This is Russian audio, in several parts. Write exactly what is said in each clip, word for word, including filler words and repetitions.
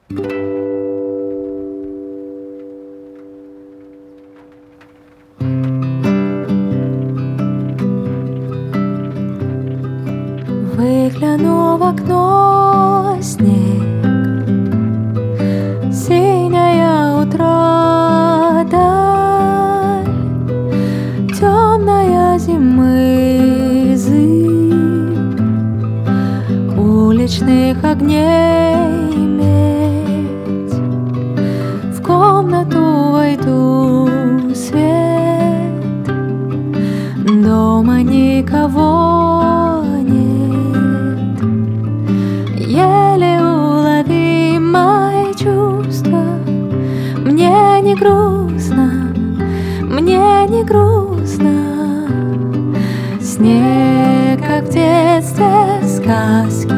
Выгляну в окно, снег, синяя утра-даль, темная зимы зыбь, уличных огней медь. В комнату войду, свет, дома никого нет. Еле уловимое чувство. Мне не грустно, мне не грустно. Снег, как в детстве сказки,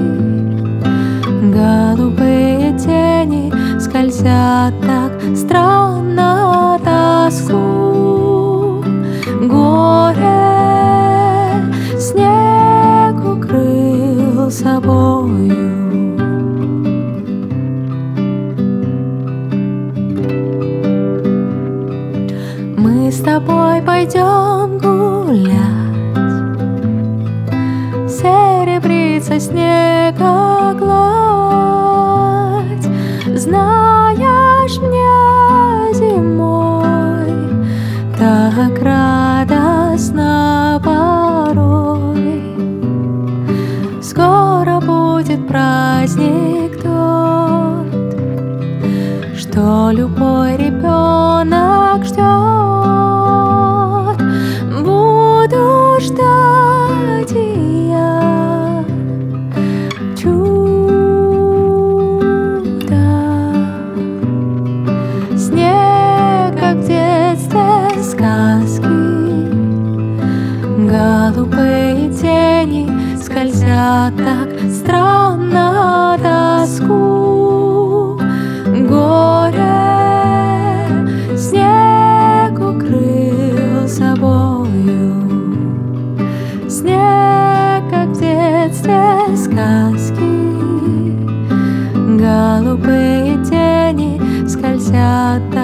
голубые тени скользят так странно тоску. Горе снег укрыл собою. Мы с тобой пойдем гулять, серебрится снега гладь. Знаешь, мне зимой так радостно порой. Скоро будет праздник тот, что любой ребенок ждет. Буду ждать и я чуда. Снег, как в детстве сказки, голубые тени скользят так странно тоску. Горе снег укрыл собою. Снег, как в детстве сказки, голубые тени скользят